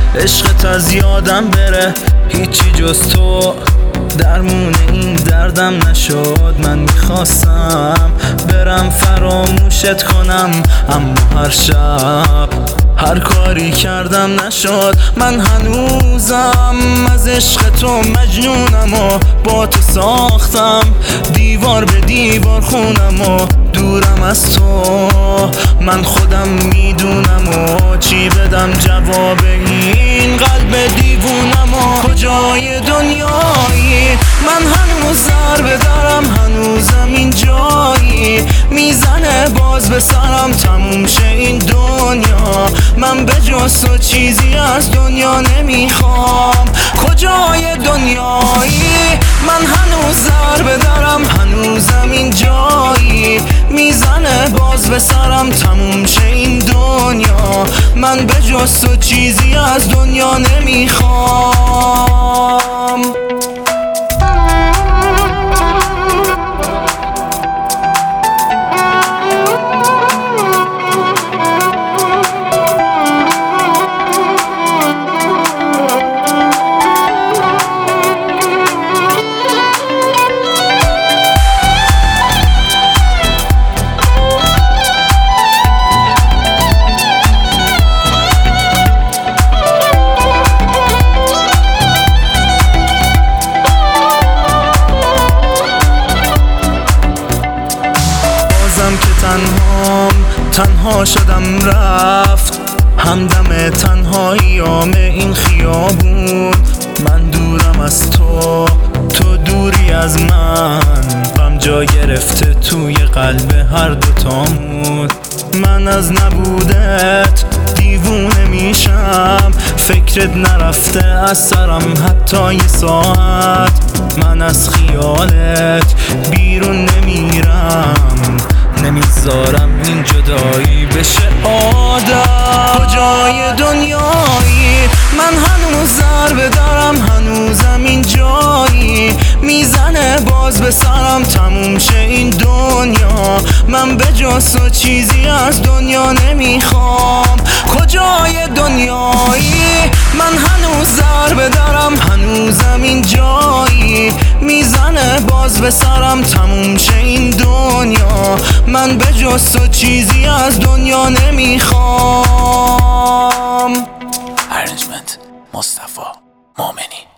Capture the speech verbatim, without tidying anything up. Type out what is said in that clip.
عشقت از یادم بره، هیچی جز تو درمون این دردم نشد. من میخواستم برم فراموشت کنم، اما هر شب هر کاری کردم نشد. من هنوزم از عشق تو مجنونم و با تو ساختم دیوار به دیوار خونم و دورم از تو. من خودم میدونم و چی بدم جواب این قلب دیوونم و کجای دنیایی. من هنوز ضربه دارم، هنوزم این جایی میزنه باز به سرم تموم شه این دنیا. من به جز تو چیزی از دنیا نمیخوام، کجای دنیایی. من هنوز ضربه دارم، هنوزم این جایی میزنه باز به سرم تموم شه این دنیا. من به جز تو چیزی از دنیا نمیخوام. که تنهام تنها شدم رفت، همدم تنهاییام این خیابون. من دورم از تو، تو دوری از من، غم جا گرفته توی قلب هر دوتامون. من از نبودت دیوونه میشم، فکرت نرفته از سرم حتی یه ساعت. من از خیالت بیرون نمیرم، نمیذارم این جدایی بشه عادت. کجای دنیایی. من هنوز ضربه دارم، هنوزم این جایی میزنه باز به سرم تموم شه این دنیا. من به جز تو چیزی از دنیا نمیخوام، کجای دنیایی. من هنوز ضربه دارم، هنوزم این جایی میزنه باز به سرم تموم شه این دنیا. من به جز تو چیزی از دنیا نمیخوام. ارنجمنت مصطفی مومنی.